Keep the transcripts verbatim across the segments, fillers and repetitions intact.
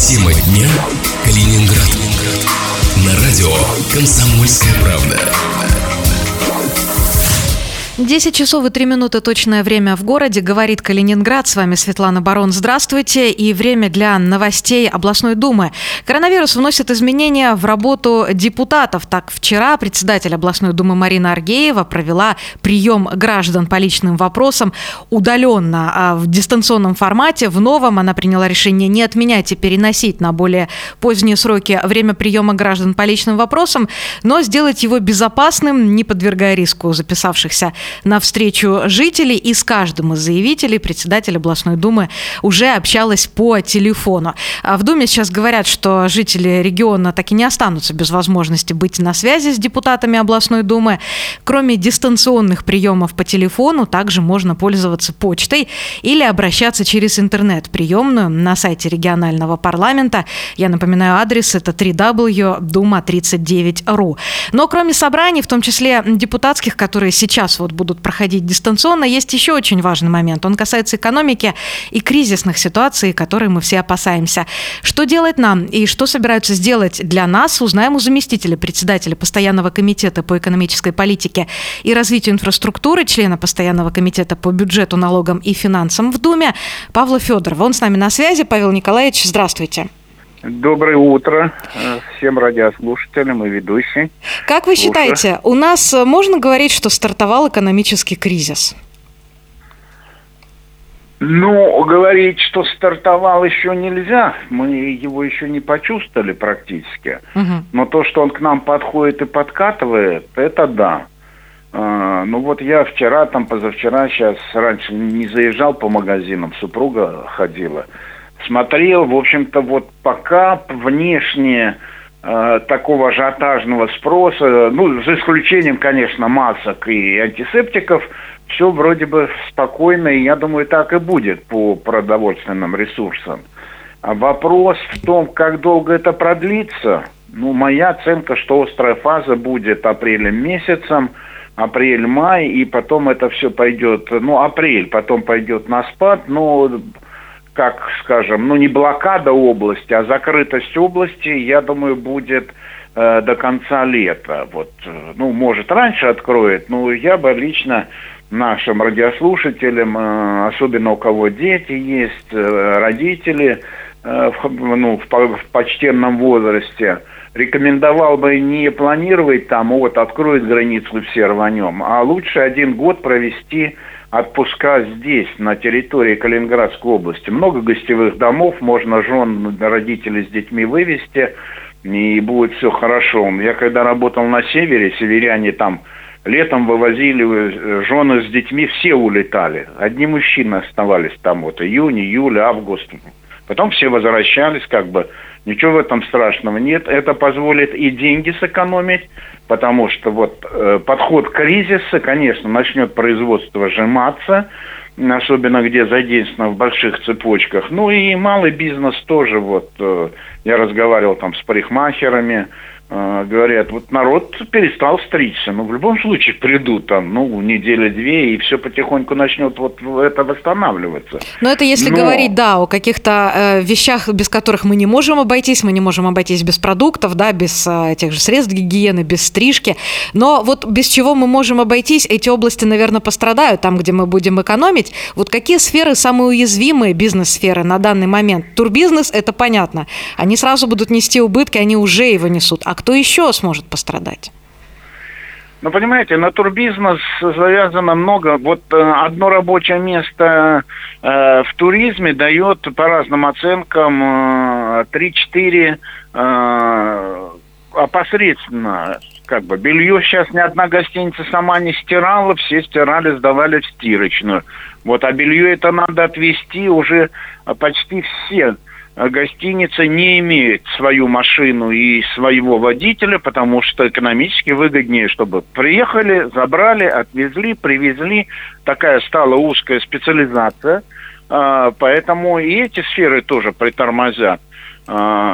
Тема дня: Калининград. На радио «Комсомольская правда». десять часов и три минуты точное время в городе. Говорит Калининград. С вами Светлана Барон. Здравствуйте. И время для новостей областной думы. Коронавирус вносит изменения в работу депутатов. Так, вчера председатель областной думы Марина Аргеева провела прием граждан по личным вопросам удаленно, а в дистанционном формате. В новом она приняла решение не отменять и переносить на более поздние сроки время приема граждан по личным вопросам, но сделать его безопасным, не подвергая риску записавшихся на встречу жителей. И с каждым из заявителей председатель областной думы уже общалась по телефону. В Думе сейчас говорят, что жители региона так и не останутся без возможности быть на связи с депутатами областной думы. Кроме дистанционных приемов по телефону, также можно пользоваться почтой или обращаться через интернет-приемную на сайте регионального парламента. Я напоминаю, адрес это дабл ю дабл ю дабл ю точка дума тридцать девять точка ру. Но кроме собраний, в том числе депутатских, которые сейчас вот будут проходить дистанционно, есть еще очень важный момент. Он касается экономики и кризисных ситуаций, которые мы все опасаемся. Что делать нам и что собираются сделать для нас, узнаем у заместителя председателя Постоянного комитета по экономической политике и развитию инфраструктуры, члена Постоянного комитета по бюджету, налогам и финансам в Думе Павла Федорова. Он с нами на связи. Павел Николаевич, здравствуйте. Доброе утро всем радиослушателям и ведущим. Как вы Слушаю. считаете, у нас можно говорить, что стартовал экономический кризис? Ну, говорить, что стартовал, еще нельзя. Мы его еще не почувствовали практически. Угу. Но то, что он к нам подходит и подкатывает, это да. А, ну вот я вчера, там позавчера, сейчас раньше не заезжал по магазинам, супруга ходила. Смотрел, в общем-то, вот пока внешне э, такого ажиотажного спроса, ну, за исключением, конечно, масок и антисептиков, все вроде бы спокойно, и я думаю, так и будет по продовольственным ресурсам. А вопрос в том, как долго это продлится. Ну, моя оценка, что острая фаза будет апрелем месяцем, апрель-май, и потом это все пойдет, ну, апрель, потом пойдет на спад, но... как, скажем, ну не блокада области, а закрытость области, я думаю, будет э, до конца лета. Вот, э, ну, может, раньше откроет, но я бы лично нашим радиослушателям, э, особенно у кого дети есть, э, родители, э, в, ну, в, в почтенном возрасте, рекомендовал бы не планировать там, вот, откроют границу, все рванем, а лучше один год провести отпуска здесь, на территории Калининградской области. Много гостевых домов, можно жен, родителей с детьми вывезти, и будет все хорошо. Я когда работал на севере, северяне там летом вывозили жены с детьми, все улетали. Одни мужчины оставались там, вот июнь, июль, август. Потом все возвращались, как бы ничего в этом страшного нет. Это позволит и деньги сэкономить, потому что вот э, подход кризиса, конечно, начнет производство сжиматься, особенно где задействовано в больших цепочках. Ну и малый бизнес тоже, вот э, я разговаривал там с парикмахерами, э, говорят, вот народ перестал стричься, но в любом случае придут там, ну, неделя-две, и все потихоньку начнет вот это восстанавливаться. Но это если но... говорить, да, о каких-то э, вещах, без которых мы не можем обойтись, мы не можем обойтись без продуктов, да, без э, тех же средств гигиены, без стрижки, но вот без чего мы можем обойтись, эти области, наверное, пострадают, там, где мы будем экономить. Вот какие сферы самые уязвимые бизнес-сферы на данный момент? Турбизнес, это понятно, они сразу будут нести убытки, они уже его несут. А кто еще сможет пострадать? Ну, понимаете, на турбизнес завязано много. Вот э, одно рабочее место э, в туризме дает, по разным оценкам, э, три-четыре э, опосредственно. Как бы белье сейчас ни одна гостиница сама не стирала, все стирали, сдавали в стирочную. Вот, а белье это надо отвезти, уже почти все гостиница не имеет свою машину и своего водителя, потому что экономически выгоднее, чтобы приехали, забрали, отвезли, привезли. Такая стала узкая специализация, поэтому и эти сферы тоже притормозят.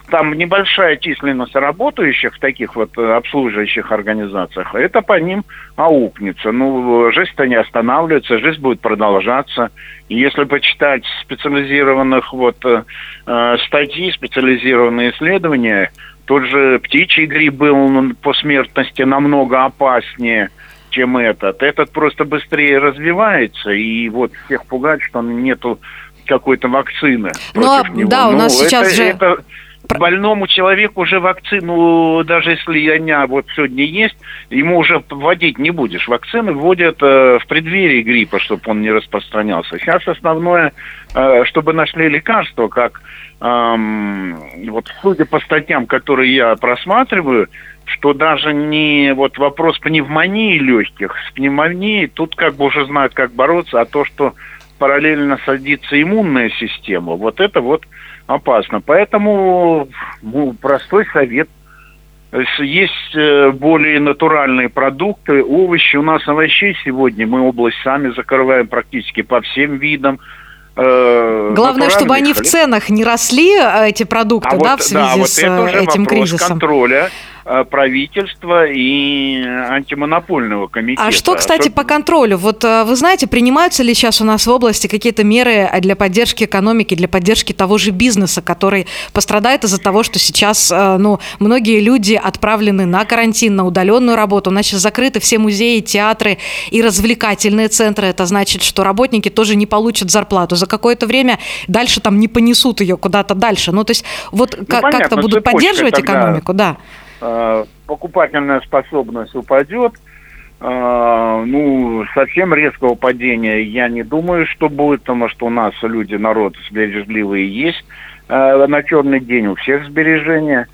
там небольшая численность работающих в таких вот обслуживающих организациях, это по ним аукнется. Ну, жизнь-то не останавливается, жизнь будет продолжаться. И если почитать специализированных вот э, статьи, специализированные исследования, тот же птичий грипп был по смертности намного опаснее, чем этот. Этот просто быстрее развивается, и вот всех пугать, что нету какой-то вакцины ну, против него. Да, у нас ну, сейчас это, же... это больному человеку уже вакцину, даже если она вот сегодня есть, ему уже вводить не будешь. Вакцины вводят э, в преддверии гриппа, чтобы он не распространялся. Сейчас основное, э, чтобы нашли лекарство, как эм, вот судя по статьям, которые я просматриваю, что даже не вот вопрос пневмонии легких, с пневмонией тут как бы уже знают, как бороться, а то, что параллельно садится иммунная система, вот это вот опасно. Поэтому ну, простой совет. Есть более натуральные продукты, овощи. У нас овощей сегодня, мы область сами закрываем практически по всем видам. Главное, чтобы они в ценах не росли, эти продукты, а да, вот, в связи да, вот с это уже этим вопрос кризисом. Контроля правительства и антимонопольного комитета. А что, кстати, по контролю? Вот вы знаете, принимаются ли сейчас у нас в области какие-то меры для поддержки экономики, для поддержки того же бизнеса, который пострадает из-за того, что сейчас, ну, многие люди отправлены на карантин, на удаленную работу. У нас сейчас закрыты все музеи, театры и развлекательные центры. Это значит, что работники тоже не получат зарплату. За какое-то время дальше там не понесут ее куда-то дальше. Ну, то есть вот ну, как- понятно, как-то будут цепочка поддерживать тогда... экономику, да. покупательная способность упадет. Ну, совсем резкого падения я не думаю, что будет, потому что у нас люди, народ сбережливые есть. На черный день у всех сбережения.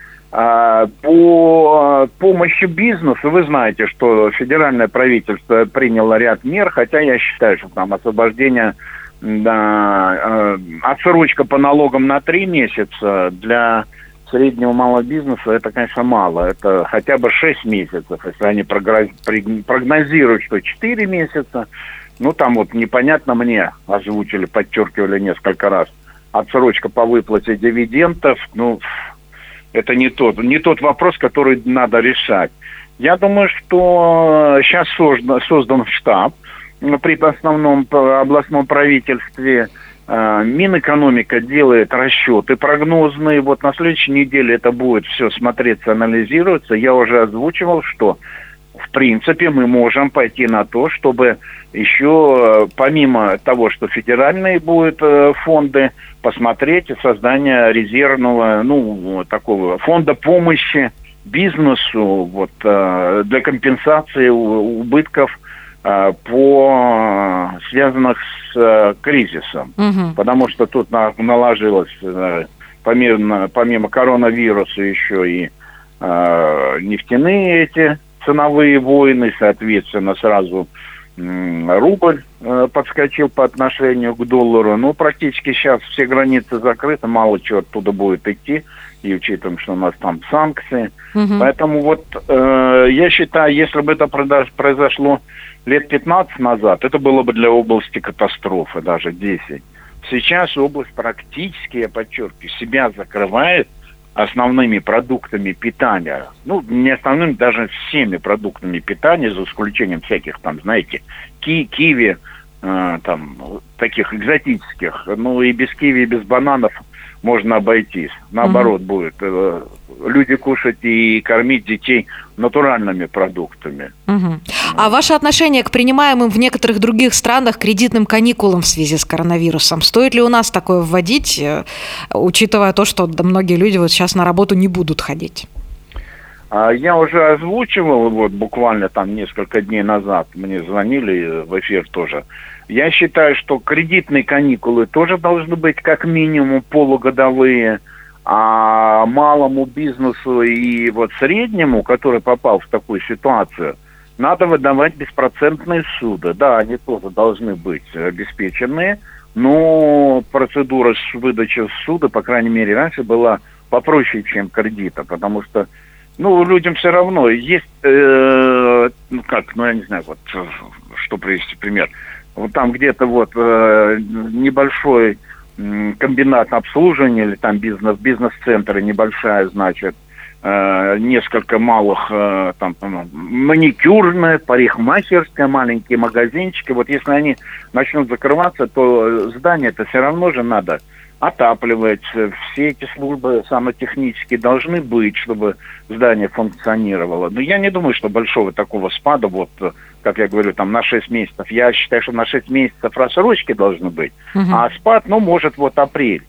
По помощи бизнесу, вы знаете, что федеральное правительство приняло ряд мер, хотя я считаю, что там освобождение, да, отсрочка по налогам на три месяца для среднего малого бизнеса, это, конечно, мало. Это хотя бы шесть месяцев. Если они прогнозируют, что четыре месяца, ну, там вот непонятно мне, озвучили, подчеркивали несколько раз, отсрочка по выплате дивидендов, ну, это не тот, не тот вопрос, который надо решать. Я думаю, что сейчас создан, создан штаб при основном областном правительстве. Минэкономика делает расчеты прогнозные. Вот на следующей неделе это будет все смотреться, анализироваться. Я уже озвучивал, что в принципе мы можем пойти на то, чтобы еще помимо того, что федеральные будут фонды, посмотреть создание резервного, ну, такого фонда помощи бизнесу вот, для компенсации убытков по связанных с кризисом. Угу. Потому что тут наложилось помимо, помимо коронавируса еще и э, нефтяные эти ценовые войны, соответственно, сразу э, рубль э, подскочил по отношению к доллару. Ну, практически сейчас все границы закрыты, мало чего оттуда будет идти, и учитывая, что у нас там санкции. Угу. Поэтому вот э, я считаю, если бы это произошло лет пятнадцать назад, это было бы для области катастрофы, даже десять. Сейчас область практически, я подчеркиваю, себя закрывает основными продуктами питания. Ну, не основными, даже всеми продуктами питания, за исключением всяких там, знаете, ки- киви, э, там, таких экзотических. Ну, и без киви, и без бананов можно обойтись. Наоборот, mm-hmm. будет э, люди кушать и кормить детей натуральными продуктами. Угу. А ваше отношение к принимаемым в некоторых других странах кредитным каникулам в связи с коронавирусом? Стоит ли у нас такое вводить, учитывая то, что да, многие люди вот сейчас на работу не будут ходить? Я уже озвучивал, вот буквально там несколько дней назад мне звонили в эфир тоже. Я считаю, что кредитные каникулы тоже должны быть как минимум полугодовые, а малому бизнесу и вот среднему, который попал в такую ситуацию, надо выдавать беспроцентные суды. Да, они тоже должны быть обеспечены, но процедура выдачи суда, по крайней мере, раньше была попроще, чем кредита, потому что, ну, людям все равно есть, э, ну как, ну я не знаю, вот что привести пример. Вот там где-то вот э, небольшой комбинат обслуживания или там бизнес, бизнес-центры небольшая, значит, несколько малых, там, маникюрная, парикмахерская, маленькие магазинчики. Вот если они начнут закрываться, то здание-то все равно же надо отапливать. Все эти службы самотехнические должны быть, чтобы здание функционировало. Но я не думаю, что большого такого спада, вот, как я говорю, там на шесть месяцев. Я считаю, что на шесть месяцев рассрочки должны быть, угу. А спад, ну, может, вот апрель.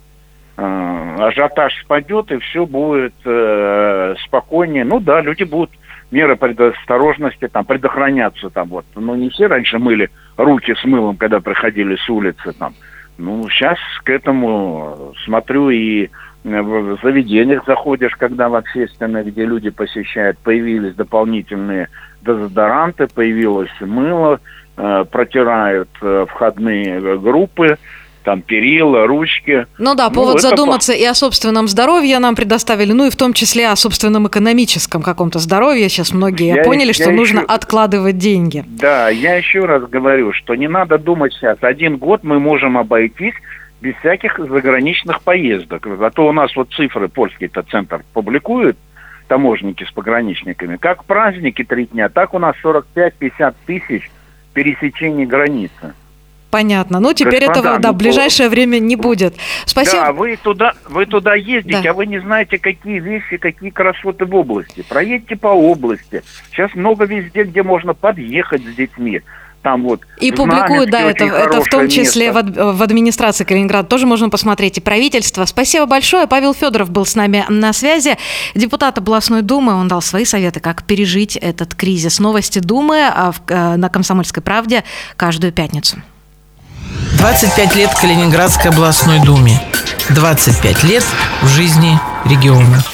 Ажиотаж спадет, и все будет э, спокойнее. Ну да, люди будут меры предосторожности, там, предохраняться, там, вот. Ну, не все раньше мыли руки с мылом, когда приходили с улицы, там. Ну, сейчас к этому смотрю, и в заведениях заходишь, когда в общественные, где люди посещают, появились дополнительные дезодоранты, появилось мыло, э, протирают э, входные группы, там перила, ручки. Ну да, повод ну, задуматься по... и о собственном здоровье нам предоставили, ну и в том числе о собственном экономическом каком-то здоровье. Сейчас многие я, поняли, я что я нужно еще... откладывать деньги. Да, я еще раз говорю, что не надо думать сейчас. Один год мы можем обойтись без всяких заграничных поездок. А то у нас вот цифры польский-то центр публикует, таможенники с пограничниками. Как праздники три дня, так у нас сорок пять - пятьдесят тысяч пересечений границы. Понятно. Ну, теперь Господа, этого, да, в ближайшее время не будет. Спасибо. Да, вы туда, вы туда ездите, да. А вы не знаете, какие вещи, какие красоты в области. Проедьте по области. Сейчас много везде, где можно подъехать с детьми. Там вот и публикуют, да, это, это в том числе в, в администрации Калининграда. Тоже можно посмотреть, и правительство. Спасибо большое. Павел Федоров был с нами на связи. Депутат областной думы. Он дал свои советы, как пережить этот кризис. Новости думы на «Комсомольской правде» каждую пятницу. двадцать пять лет Калининградской областной думе. двадцать пять лет в жизни региона.